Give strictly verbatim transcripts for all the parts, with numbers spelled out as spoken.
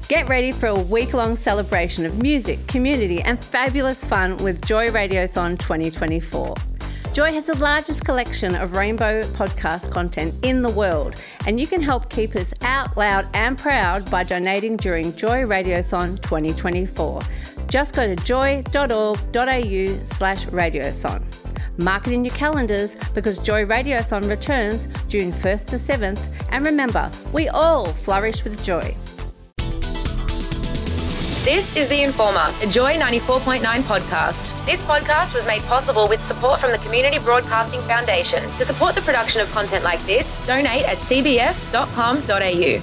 Get ready for a week-long celebration of music, community and fabulous fun with Joy Radiothon twenty twenty-four. Joy has the largest collection of rainbow podcast content in the world, and you can help keep us out loud and proud by donating during Joy Radiothon twenty twenty-four. Just go to joy.org.au slash radiothon. Mark it in your calendars because Joy Radiothon returns June first to seventh, and remember, we all flourish with joy. This is The Informer, a Joy ninety-four point nine podcast. This podcast was made possible with support from the Community Broadcasting Foundation. To support the production of content like this, donate at c b f dot com dot a u.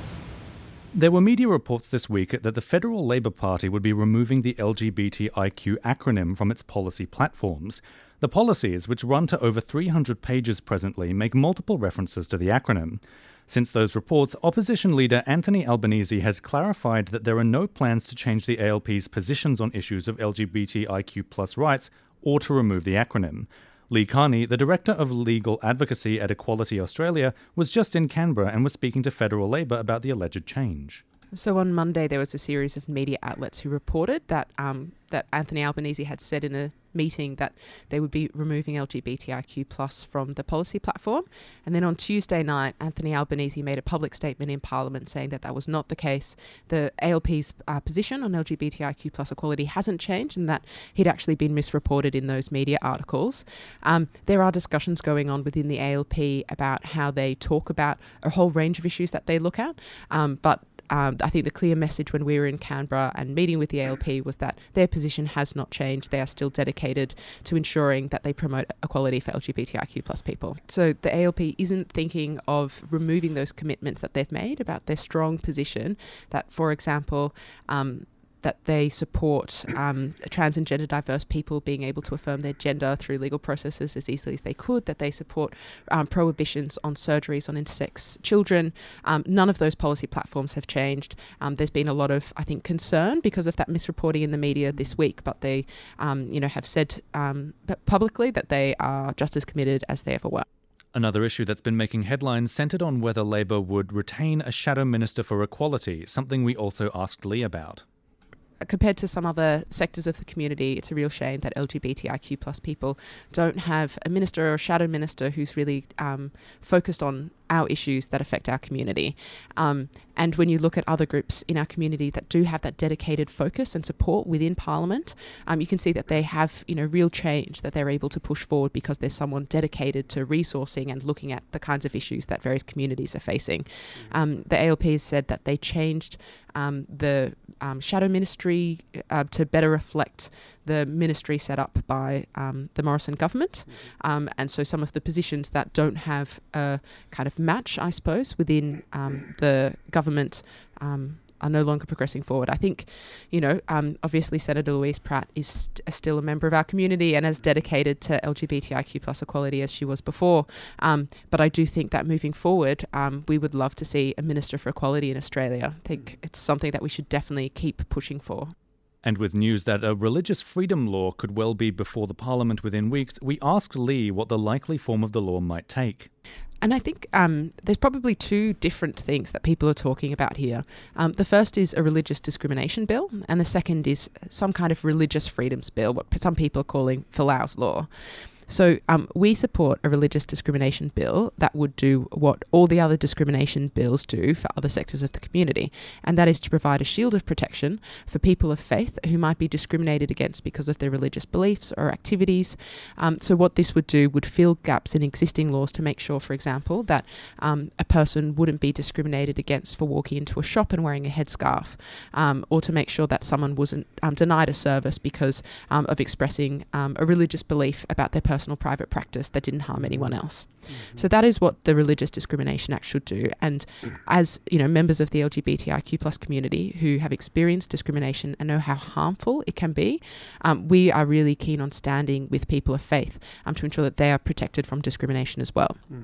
There were media reports this week that the Federal Labor Party would be removing the L G B T I Q acronym from its policy platforms. The policies, which run to over three hundred pages presently, make multiple references to the acronym. Since those reports, opposition leader Anthony Albanese has clarified that there are no plans to change the A L P's positions on issues of L G B T I Q plus rights or to remove the acronym. Lee Carney, the Director of Legal Advocacy at Equality Australia, was just in Canberra and was speaking to Federal Labor about the alleged change. So on Monday, there was a series of media outlets who reported that um, that Anthony Albanese had said in a meeting that they would be removing L G B T I Q plus from the policy platform. And then on Tuesday night, Anthony Albanese made a public statement in Parliament saying that that was not the case. The A L P's uh, position on L G B T I Q plus equality hasn't changed, and that he'd actually been misreported in those media articles. Um, there are discussions going on within the A L P about how they talk about a whole range of issues that they look at, um, but Um, I think the clear message when we were in Canberra and meeting with the A L P was that their position has not changed. They are still dedicated to ensuring that they promote equality for L G B T I Q plus people. So the A L P isn't thinking of removing those commitments that they've made about their strong position that, for example, um, that they support um, trans and gender diverse people being able to affirm their gender through legal processes as easily as they could, that they support um, prohibitions on surgeries on intersex children. Um, none of those policy platforms have changed. Um, there's been a lot of, I think, concern because of that misreporting in the media this week, but they um, you know, have said um, publicly that they are just as committed as they ever were. Another issue that's been making headlines centred on whether Labor would retain a shadow minister for equality, something we also asked Lee about. Compared to some other sectors of the community, it's a real shame that L G B T I Q plus people don't have a minister or a shadow minister who's really um, focused on our issues that affect our community. Um, and when you look at other groups in our community that do have that dedicated focus and support within Parliament, um, you can see that they have, you know, real change that they're able to push forward because there's someone dedicated to resourcing and looking at the kinds of issues that various communities are facing. Mm-hmm. Um, the A L P has said that they changed um, the um, shadow ministry uh, to better reflect the ministry set up by um, the Morrison government. Mm-hmm. Um, and so some of the positions that don't have a kind of match, I suppose, within um, the government um, are no longer progressing forward. I think, you know, um, obviously Senator Louise Pratt is st- still a member of our community and as dedicated to L G B T I Q plus equality as she was before. Um, but I do think that moving forward, um, we would love to see a Minister for Equality in Australia. I think it's something that we should definitely keep pushing for. And with news that a religious freedom law could well be before the Parliament within weeks, we asked Lee what the likely form of the law might take. And I think um, there's probably two different things that people are talking about here. Um, the first is a religious discrimination bill, and the second is some kind of religious freedoms bill, what some people are calling Folau's law. So um, we support a religious discrimination bill that would do what all the other discrimination bills do for other sectors of the community, and that is to provide a shield of protection for people of faith who might be discriminated against because of their religious beliefs or activities. Um, so what this would do would fill gaps in existing laws to make sure, for example, that um, a person wouldn't be discriminated against for walking into a shop and wearing a headscarf, um, or to make sure that someone wasn't um, denied a service because um, of expressing um, a religious belief about their personal private practice that didn't harm anyone else. Mm-hmm. So that is what the Religious Discrimination Act should do. And as, you know, members of the L G B T I Q plus community who have experienced discrimination and know how harmful it can be, um, we are really keen on standing with people of faith um, to ensure that they are protected from discrimination as well. Mm-hmm.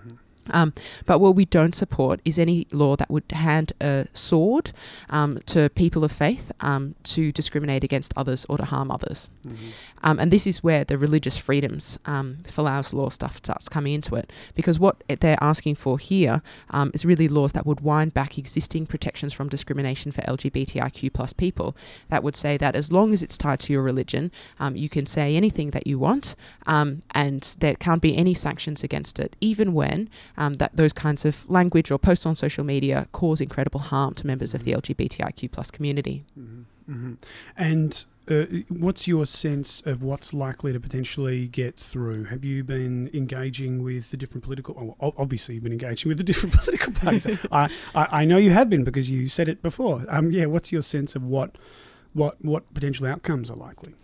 Um, but what we don't support is any law that would hand a sword um, to people of faith um, to discriminate against others or to harm others. Mm-hmm. Um, and this is where the religious freedoms, um, Folau's law stuff starts coming into it. Because what they're asking for here um, is really laws that would wind back existing protections from discrimination for L G B T I Q plus people. That would say that as long as it's tied to your religion, um, you can say anything that you want um, and there can't be any sanctions against it, even when Um, that those kinds of language or posts on social media cause incredible harm to members of the L G B T I Q plus community. Mm-hmm. Mm-hmm. And uh, what's your sense of what's likely to potentially get through? Have you been engaging with the different political... Well, obviously, you've been engaging with the different political parties. I, I, I know you have been because you said it before. Um, yeah, what's your sense of what what what potential outcomes are likely?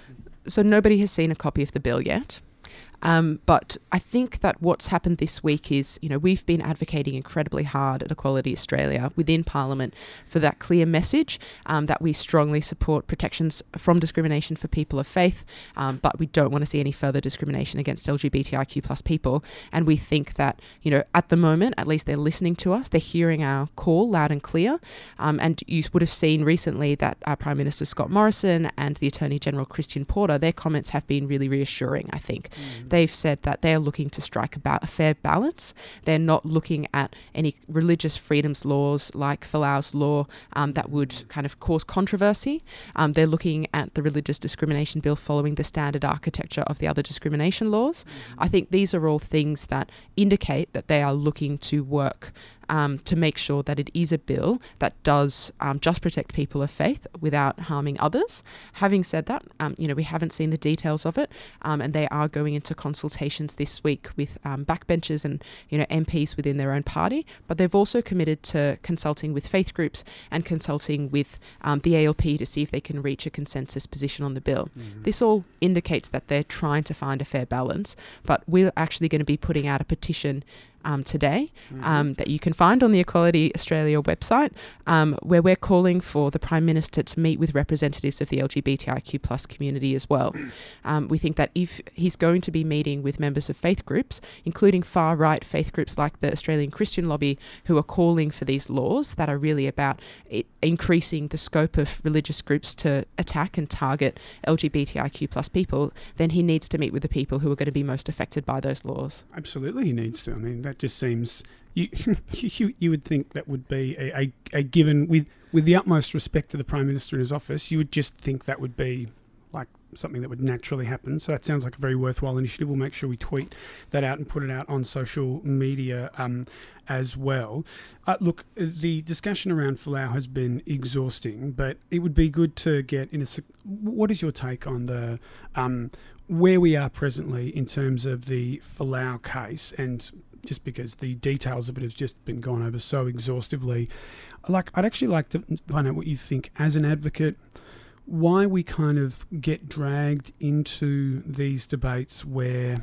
So nobody has seen a copy of the bill yet. Um, but I think that what's happened this week is, you know, we've been advocating incredibly hard at Equality Australia within Parliament for that clear message um, that we strongly support protections from discrimination for people of faith, um, but we don't want to see any further discrimination against L G B T I Q plus people. And we think that, you know, at the moment, at least they're listening to us, they're hearing our call loud and clear. Um, and you would have seen recently that our Prime Minister Scott Morrison and the Attorney General Christian Porter, their comments have been really reassuring, I think. Mm. They've said that they're looking to strike about a fair balance. They're not looking at any religious freedoms laws like Folau's law um, that would kind of cause controversy. Um, they're looking at the religious discrimination bill following the standard architecture of the other discrimination laws. Mm-hmm. I think these are all things that indicate that they are looking to work Um, to make sure that it is a bill that does um, just protect people of faith without harming others. Having said that, um, you know, we haven't seen the details of it, um, and they are going into consultations this week with um, backbenchers and, you know, M Ps within their own party, but they've also committed to consulting with faith groups and consulting with um, the A L P to see if they can reach a consensus position on the bill. Mm-hmm. This all indicates that they're trying to find a fair balance, but we're actually going to be putting out a petition Um, today mm-hmm. um, that you can find on the Equality Australia website, um, where we're calling for the Prime Minister to meet with representatives of the L G B T I Q plus community as well. Um, we think that if he's going to be meeting with members of faith groups, including far-right faith groups like the Australian Christian Lobby, who are calling for these laws that are really about it, increasing the scope of religious groups to attack and target L G B T I Q plus people, then he needs to meet with the people who are going to be most affected by those laws. Absolutely, he needs to. I mean, that just seems you you, you would think that would be a, a, a given with with the utmost respect to the Prime Minister in his office. You would just think that would be like something that would naturally happen. So that sounds like a very worthwhile initiative. We'll make sure we tweet that out and put it out on social media um, as well. Uh, look, the discussion around Folau has been exhausting, but it would be good to get in a. What is your take on the um, where we are presently in terms of the Folau case? And just because the details of it have just been gone over so exhaustively, like I'd actually like to find out what you think as an advocate, why we kind of get dragged into these debates where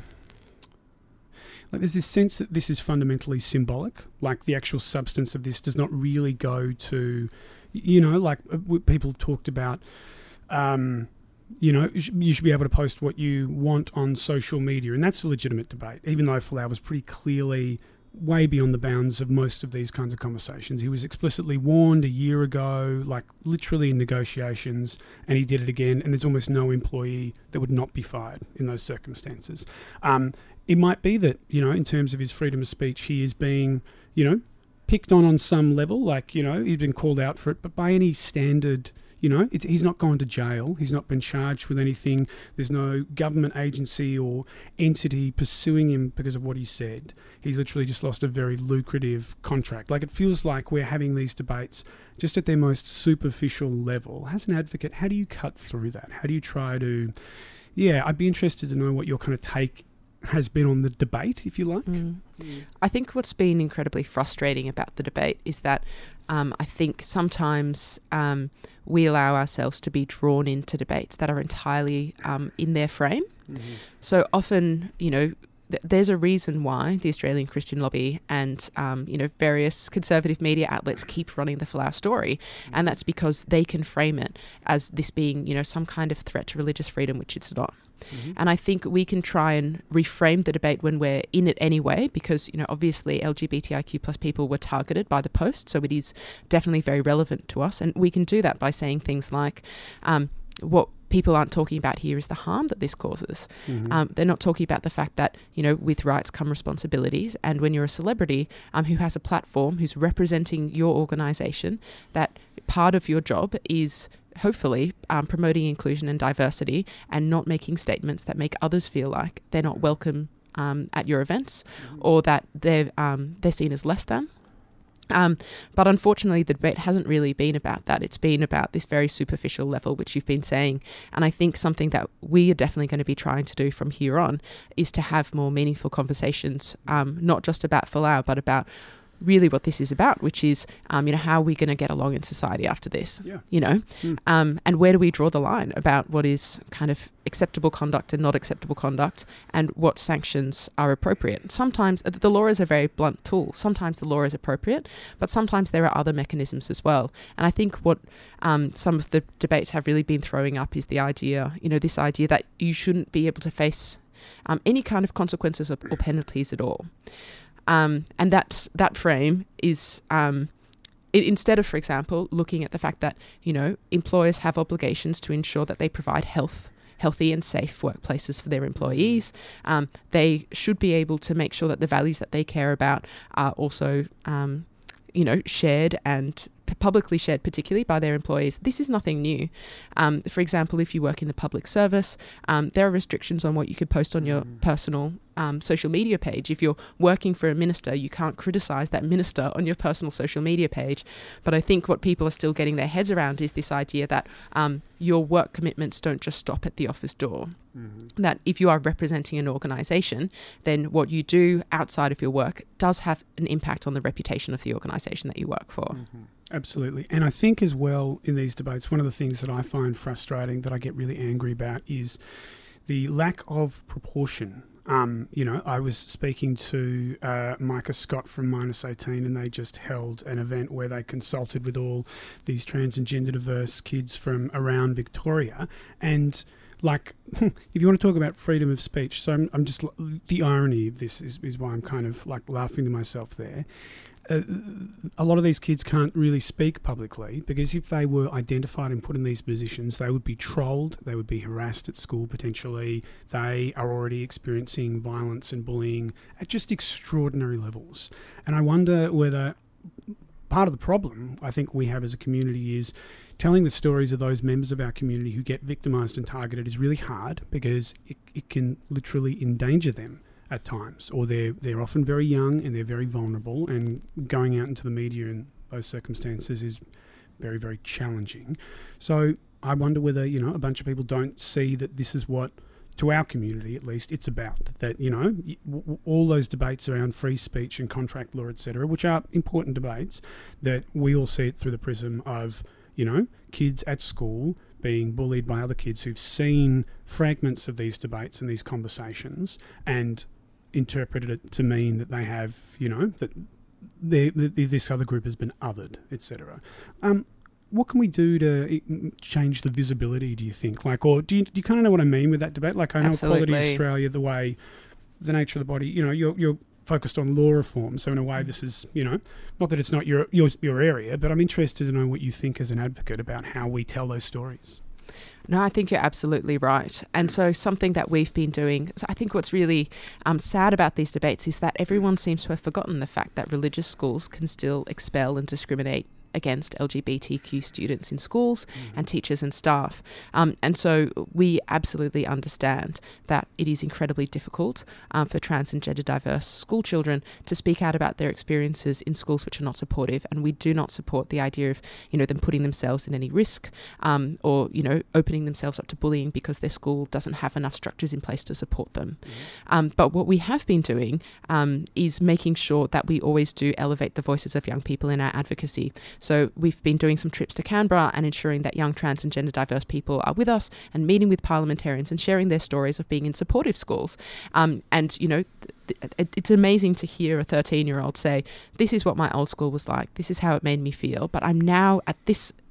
like there's this sense that this is fundamentally symbolic, like the actual substance of this does not really go to, you know, like people have talked about, um, you know, you should be able to post what you want on social media, and that's a legitimate debate, even though Folau was pretty clearly way beyond the bounds of most of these kinds of conversations. He was explicitly warned a year ago, like literally in negotiations, and he did it again, and there's almost no employee that would not be fired in those circumstances. Um, it might be that, you know, in terms of his freedom of speech, he is being, you know, picked on on some level, like, you know, he's been called out for it, but by any standard, you know, it's, he's not gone to jail. He's not been charged with anything. There's no government agency or entity pursuing him because of what he said. He's literally just lost a very lucrative contract. Like, it feels like we're having these debates just at their most superficial level. As an advocate, how do you cut through that? How do you try to... Yeah, I'd be interested to know what your kind of take has been on the debate, if you like. Mm. Mm. I think what's been incredibly frustrating about the debate is that um, I think sometimes um, we allow ourselves to be drawn into debates that are entirely um, in their frame. Mm-hmm. So often, you know, th- there's a reason why the Australian Christian Lobby and, um, you know, various conservative media outlets keep running the Folau story. Mm-hmm. And that's because they can frame it as this being, you know, some kind of threat to religious freedom, which it's not. Mm-hmm. And I think we can try and reframe the debate when we're in it anyway, because, you know, obviously L G B T I Q plus people were targeted by the post, so it is definitely very relevant to us. And we can do that by saying things like, um, what people aren't talking about here is the harm that this causes. Mm-hmm. Um, they're not talking about the fact that, you know, with rights come responsibilities. And when you're a celebrity um, who has a platform, who's representing your organisation, that part of your job is hopefully um, promoting inclusion and diversity and not making statements that make others feel like they're not welcome um, at your events, mm-hmm. or that they're, um, they're seen as less than. Um, but unfortunately, the debate hasn't really been about that. It's been about this very superficial level, which you've been saying. And I think something that we are definitely going to be trying to do from here on is to have more meaningful conversations, um, not just about Folau, but about really what this is about, which is, um, you know, how are we going to get along in society after this, yeah. you know, mm. um, and where do we draw the line about what is kind of acceptable conduct and not acceptable conduct, and what sanctions are appropriate. Sometimes the law is a very blunt tool. Sometimes the law is appropriate, but sometimes there are other mechanisms as well. And I think what um, some of the debates have really been throwing up is the idea, you know, this idea that you shouldn't be able to face um, any kind of consequences or, or penalties at all. Um, and that's, that frame is, um, it, instead of, for example, looking at the fact that, you know, employers have obligations to ensure that they provide health, healthy and safe workplaces for their employees. Um, they should be able to make sure that the values that they care about are also, um, you know, shared and p- publicly shared, particularly by their employees. This is nothing new. Um, for example, if you work in the public service, um, there are restrictions on what you could post on your mm. personal Um, social media page. If you're working for a minister, you can't criticise that minister on your personal social media page. But I think what people are still getting their heads around is this idea that um, your work commitments don't just stop at the office door. Mm-hmm. That if you are representing an organisation, then what you do outside of your work does have an impact on the reputation of the organisation that you work for. Mm-hmm. Absolutely. And I think as well in these debates, one of the things that I find frustrating, that I get really angry about, is the lack of proportion. Um, you know, I was speaking to uh, Micah Scott from Minus eighteen, and they just held an event where they consulted with all these trans and gender diverse kids from around Victoria. And like, if you want to talk about freedom of speech, so I'm, I'm just, the irony of this is, is why I'm kind of like laughing to myself there. Uh, a lot of these kids can't really speak publicly, because if they were identified and put in these positions, they would be trolled, they would be harassed at school potentially. They are already experiencing violence and bullying at just extraordinary levels. And I wonder whether part of the problem I think we have as a community is telling the stories of those members of our community who get victimised and targeted is really hard, because it, it can literally endanger them at times, or they're they're often very young and they're very vulnerable, and going out into the media in those circumstances is very, very challenging. So I wonder whether, you know, a bunch of people don't see that this is what, to our community at least, it's about. That, you know, all those debates around free speech and contract law, et cetera, which are important debates, that we all see it through the prism of, you know, kids at school being bullied by other kids who've seen fragments of these debates and these conversations and interpreted it to mean that they have, you know, that this other group has been othered, et cetera. Um, what can we do to change the visibility, do you think? Like, or do you, do you kind of know what I mean with that debate? Like, I know Absolutely. Equality Australia, the way, the nature of the body, you know, you're, you're focused on law reform. So in a way, this is, you know, not that it's not your, your, your area, but I'm interested to know what you think as an advocate about how we tell those stories. No, I think you're absolutely right. And so something that we've been doing, so I think what's really um, sad about these debates is that everyone seems to have forgotten the fact that religious schools can still expel and discriminate against L G B T Q students in schools mm-hmm. and teachers and staff. Um, and so we absolutely understand that it is incredibly difficult um, for trans and gender diverse school children to speak out about their experiences in schools which are not supportive. And we do not support the idea of, you know, them putting themselves in any risk um, or, you know, opening themselves up to bullying because their school doesn't have enough structures in place to support them. Mm-hmm. Um, but what we have been doing um, is making sure that we always do elevate the voices of young people in our advocacy. So we've been doing some trips to Canberra and ensuring that young trans and gender diverse people are with us and meeting with parliamentarians and sharing their stories of being in supportive schools. Um, and, you know, th- th- it's amazing to hear a thirteen-year-old say, this is what my old school was like. This is how it made me feel. But I'm now at this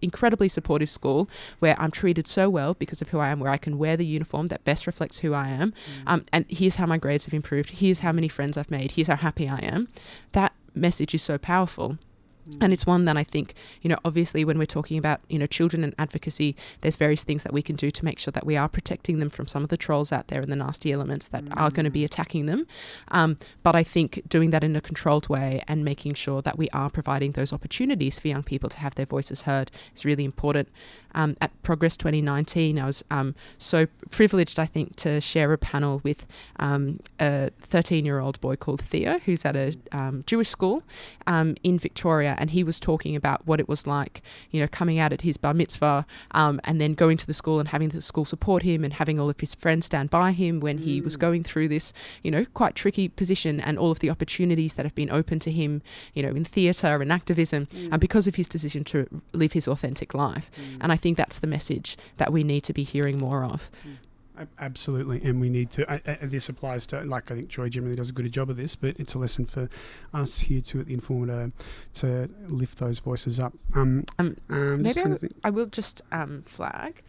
incredibly supportive school where I'm treated so well because of who I am, where I can wear the uniform that best reflects who I am. Mm. Um, and here's how my grades have improved. Here's how many friends I've made. Here's how happy I am. That message is so powerful. And it's one that I think, you know, obviously when we're talking about, you know, children and advocacy, there's various things that we can do to make sure that we are protecting them from some of the trolls out there and the nasty elements that mm. are going to be attacking them. Um, but I think doing that in a controlled way and making sure that we are providing those opportunities for young people to have their voices heard is really important. Um, at Progress twenty nineteen, I was um, so privileged, I think, to share a panel with um, a thirteen-year-old boy called Theo, who's at a um, Jewish school um, in Victoria, and he was talking about what it was like, you know, coming out at his bar mitzvah um, and then going to the school and having the school support him and having all of his friends stand by him when mm. he was going through this, you know, quite tricky position, and all of the opportunities that have been open to him, you know, in theatre and activism, mm. and because of his decision to live his authentic life. Mm. And I think that's the message that we need to be hearing more of. Mm. Absolutely, and we need to. I, I, this applies to, like, I think Joy generally does a good job of this, but it's a lesson for us here too at the Informer to, to lift those voices up. Um, um, um maybe I, w- I will just um, flag.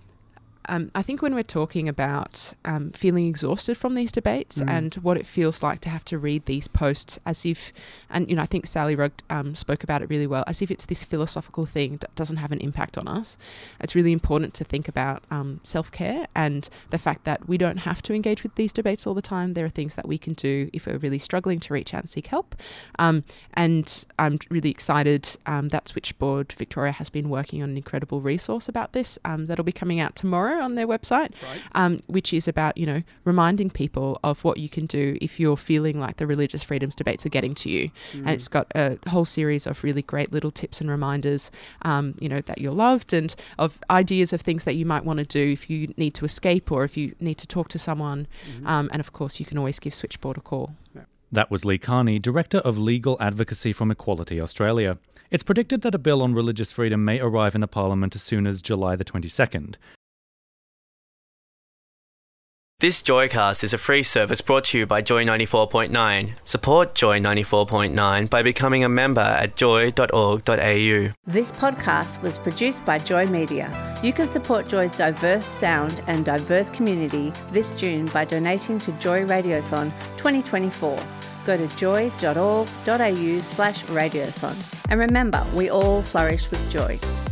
Um, I think when we're talking about um, feeling exhausted from these debates mm. and what it feels like to have to read these posts as if, and you know, I think Sally Rugg um, spoke about it really well, as if it's this philosophical thing that doesn't have an impact on us. It's really important to think about um, self-care and the fact that we don't have to engage with these debates all the time. There are things that we can do if we're really struggling to reach out and seek help. Um, and I'm really excited um, that Switchboard Victoria has been working on an incredible resource about this um, that'll be coming out tomorrow on their website, right. um, which is about, you know, reminding people of what you can do if you're feeling like the religious freedoms debates are getting to you. Mm. And it's got a whole series of really great little tips and reminders, um, you know, that you're loved, and of ideas of things that you might want to do if you need to escape or if you need to talk to someone. Mm-hmm. Um, and of course, you can always give Switchboard a call. Yeah. That was Lee Carney, Director of Legal Advocacy from Equality Australia. It's predicted that a bill on religious freedom may arrive in the Parliament as soon as July the twenty-second. This Joycast is a free service brought to you by Joy ninety-four point nine. Support Joy ninety-four point nine by becoming a member at joy dot org dot a u. This podcast was produced by Joy Media. You can support Joy's diverse sound and diverse community this June by donating to Joy Radiothon twenty twenty-four. Go to joy dot org dot a u slash radiothon. And remember, we all flourish with joy.